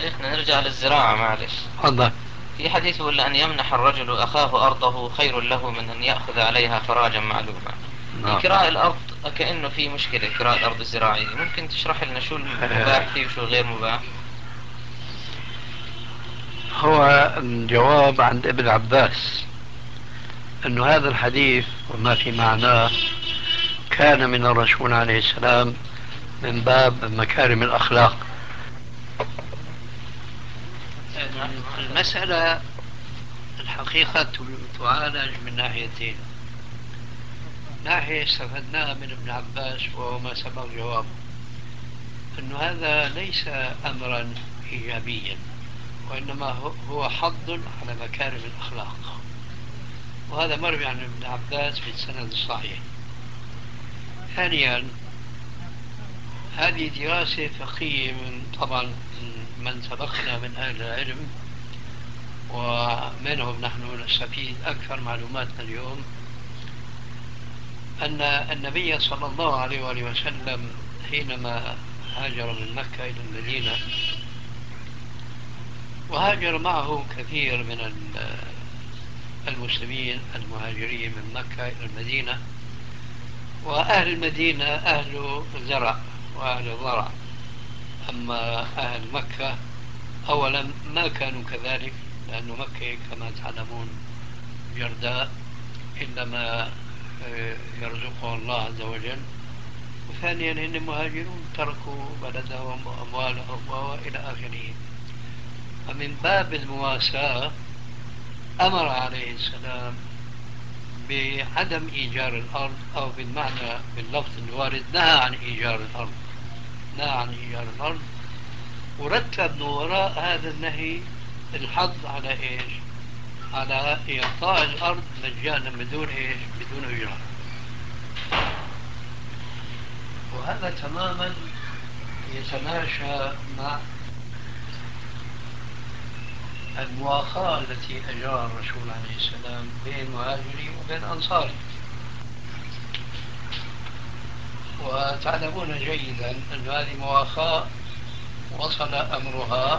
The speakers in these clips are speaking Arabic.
شيخنا نرجع للزراعة معلش. تفضل. في حديث يقول أن يمنح الرجل أخاه أرضه خير له من أن يأخذ عليها خراجا معلوما. في نعم. كراء الأرض كأنه في مشكلة، كراء الأرض الزراعية، ممكن تشرح لنا شو المباح فيه وشو غير مباح؟ هو الجواب عند ابن عباس أن هذا الحديث وما في معناه كان من الرسول عليه السلام من باب مكارم الأخلاق. المسألة الحقيقة تعالج من ناحيتين. ناحية استفدناها من ابن عباس وهو ما سبق جوابه، أن هذا ليس أمرا إيجابيا، وإنما هو حض على مكارم الأخلاق، وهذا مروي عن ابن عباس بالسند الصحيح. ثانيا، هذه دراسة فقهية من طبعا من سبقنا من أهل العلم، ومنهم نحن نستفيد أكثر معلوماتنا اليوم، أن النبي صلى الله عليه وآله وسلم حينما هاجر من مكة إلى المدينة، وهاجر معه كثير من المسلمين المهاجرين من مكة إلى المدينة، وأهل المدينة أهل زرع وأهل ضرع، أما أهل مكة أولا ما كانوا كذلك، لأن مكة كما تعلمون جرداء إلا ما يرزقه الله عز وجل. وثانيا إن مهاجرون تركوا بلدهم وأموالهم وإلى آخره. فمن باب المواساة أمر عليه السلام بعدم إيجار الأرض، أو بالمعنى باللفظ الوارد نهى عن إيجار الأرض، نهى عن إيجار الأرض، ورتب من وراء هذا النهي الحظ على إيش؟ على إعطاء الأرض مجانا بدون إيش؟ بدون أجرة. وهذا تماما يتماشى مع المواخاة التي أجراها الرسول عليه السلام بين مهاجري وبين أنصاري. وتعلمون جيدا أن هذه مواخاة وصل أمرها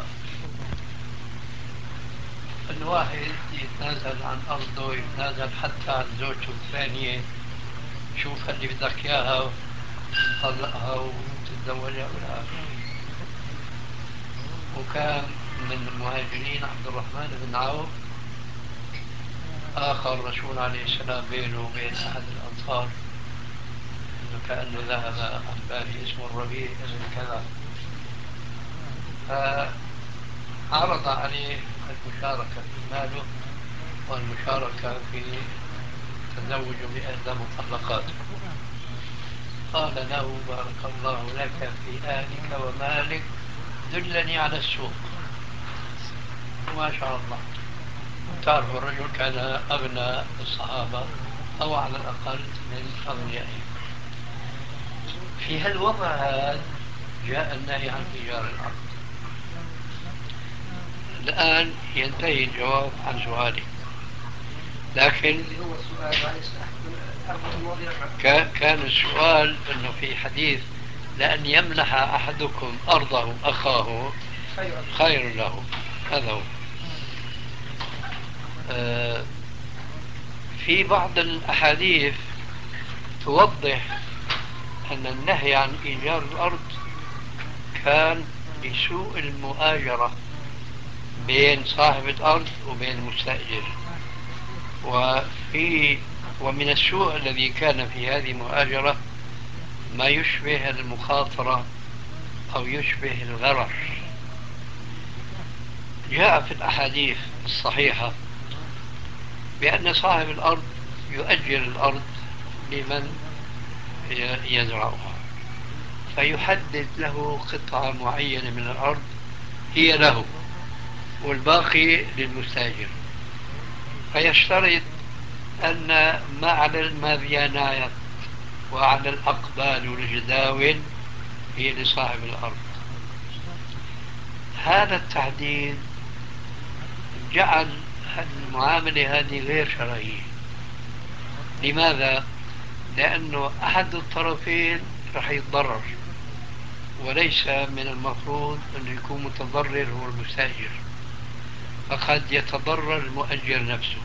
أن واحد يتنازل عن أرضه، يتنازل حتى عن زوجته الثانية، شوف اللي بدك إياها وتطلقها وتتزوجها إلى آخره. وكان من المهاجرين عبد الرحمن بن عوف، آخر الرسول عليه السلام بينه وبين أحد الأنصار إنه كأنه ذهب عن بالي اسمه الربيع بن كذا، فعرض عليه المشاركة في ماله والمشاركة في التزوج بإحدى مطلقاته. قال له بارك الله لك في أهلك ومالك، دلني على السوق. وما شاء الله، تعرف الرجل كان أغنى الصحابة أو على الأقل من أغنيائهم. في هالوضع هذا جاء النهي عن إيجار الأرض. الآن ينتهي الجواب عن سؤالي، لكن كان السؤال أنه في حديث لأن يمنح أحدكم أرضه أخاه خير له، هذا هو. في بعض الأحاديث توضح أن النهي عن إيجار الأرض كان لسوء المؤاجرة بين صاحب الأرض وبين المستأجر. ومن السوء الذي كان في هذه المؤاجرة ما يشبه المخاطرة أو يشبه الغرر. جاء في الأحاديث الصحيحة بأن صاحب الأرض يؤجر الأرض لمن يزرعها، فيحدد له قطعة معينة من الأرض هي له والباقي للمستاجر، فيشترط أن ما على المذيانات وعلى الأقبال والجداول هي لصاحب الأرض. هذا التحديد جعل المعاملة هذه غير شرعية. لماذا؟ لأنه أحد الطرفين رح يتضرر، وليس من المفروض أن يكون متضرر هو المستأجر، فقد يتضرر المؤجر نفسه.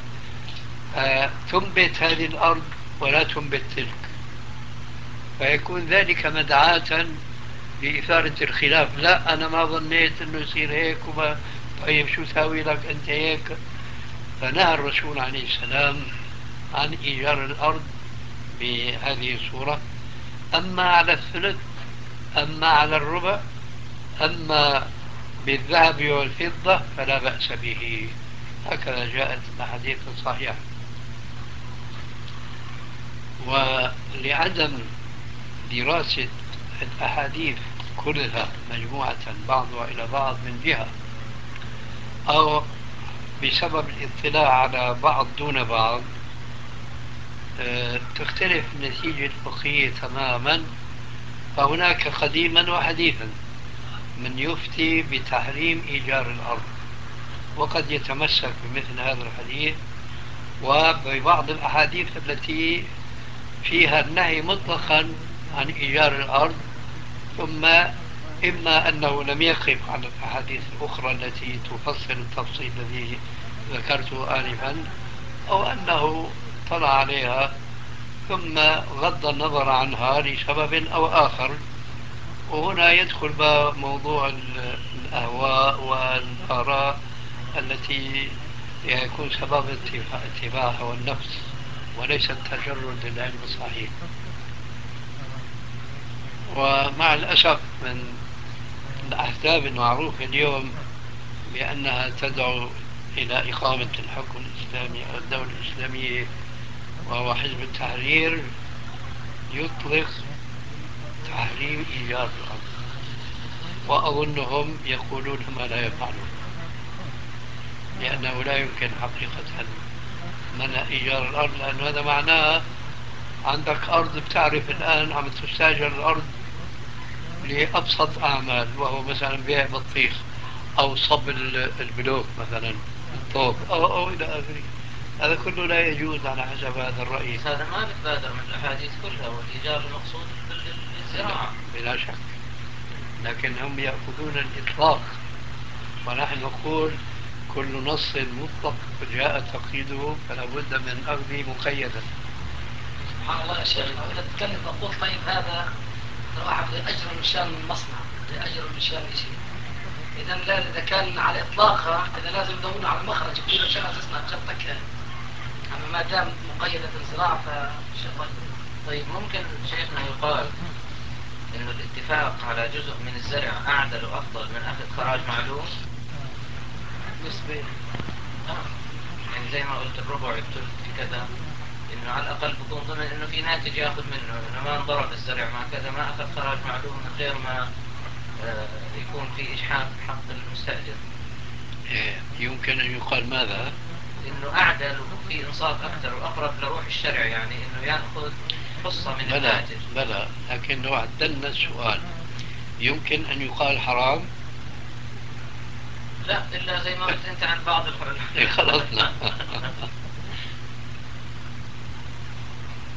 تنبت هذه الأرض ولا تنبت تلك، فيكون ذلك مدعاة لإثارة الخلاف. لا أنا ما ظنيت أنه يصير هيك وما، طيب شو ساوي لك أنت هيك؟ فنهى الرسول عليه السلام عن إيجار الأرض بهذه الصورة. أما على الثلث، أما على الربع، أما بالذهب والفضة فلا بأس به. هكذا جاءت الأحاديث الصحيحة. ولعدم دراسة الأحاديث كلها مجموعة بعضها إلى بعض من جهة، أو بسبب الاطلاع على بعض دون بعض، تختلف النتيجة الفقهية تماما. فهناك قديما وحديثا من يفتي بتحريم إيجار الأرض، وقد يتمسك بمثل هذا الحديث وببعض الأحاديث التي فيها النهي مطلقا عن إيجار الأرض، ثم إما أنه لم يقف على الأحاديث الأخرى التي تفصل التفصيل الذي ذكرته آنفا، أو أنه طلع عليها ثم غض النظر عنها لسبب أو آخر. وهنا يدخل موضوع الأهواء والآراء التي يكون سبب اتباع هوى النفس وليس التجرد للعلم الصحيح. ومع الأسف من الأحزاب المعروفة اليوم بأنها تدعو إلى إقامة الحكم الإسلامي أو الدولة الإسلامية، وهو حزب التحرير، يطلق تحريم إيجار الأرض، وأظنهم يقولون ما لا يفعلون، لأنه لا يمكن حقيقة منع إيجار الأرض، لأن هذا معناه عندك أرض بتعرف الآن عم تستاجر الأرض لأبسط أعمال، وهو مثلا بيع بطيخ أو صب البلوك مثلا، الطوب أو إلى آخره. هذا كله لا يجوز على حسب هذا الرأي. هذا ما بتبادر من الأحاديث كلها، والإيجار المقصود بالزراعة بلا شك، لكن هم يأخذون الإطلاق، ونحن نقول كل نص مطلق جاء تقييده فلا بد من أخذه مقيدا. سبحان الله يا شيخ، لو نتكلم نقول طيب هذا لو واحد لأجر من شان المصنع، لأجر من شان شيء، إذا لا، إذا كان على إطلاقها إذا لازم يدورون على مخرج كثير عشان أساسنا جبتك. أما ما دام مقيدة الزراعة فشيء طيب. طيب ممكن شيخنا يقال إنه الاتفاق على جزء من الزرع أعدل وأفضل من أخذ خراج معلوم نسبة يعني زي ما قلت الربع الثلث كذا، إنه على الأقل بكون ضمن إنه في ناتج يأخذ منه، إنه ما انضرب الزرع مع كذا، ما أخذ خراج معلوم من غير ما يكون في إجحاف حق المستأجر. يمكن أن يقال ماذا؟ إنه أعدل وفي إنصاف أكثر وأقرب لروح الشرع، يعني إنه يأخذ حصة من الناتج. بلى، لكن لو عدلنا السؤال يمكن أن يقال حرام؟ لا، إلا زي ما قلت أنت عن بعض خلصنا.